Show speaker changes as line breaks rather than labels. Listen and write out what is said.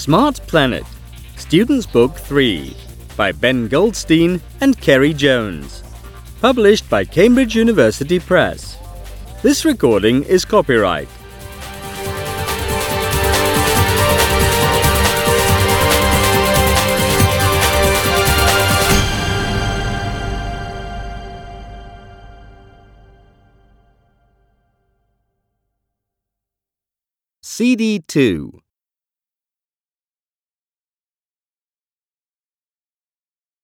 Smart Planet, Students' Book 3 by Ben Goldstein and Kerry Jones. Published by Cambridge University Press. This recording is copyright. CD 2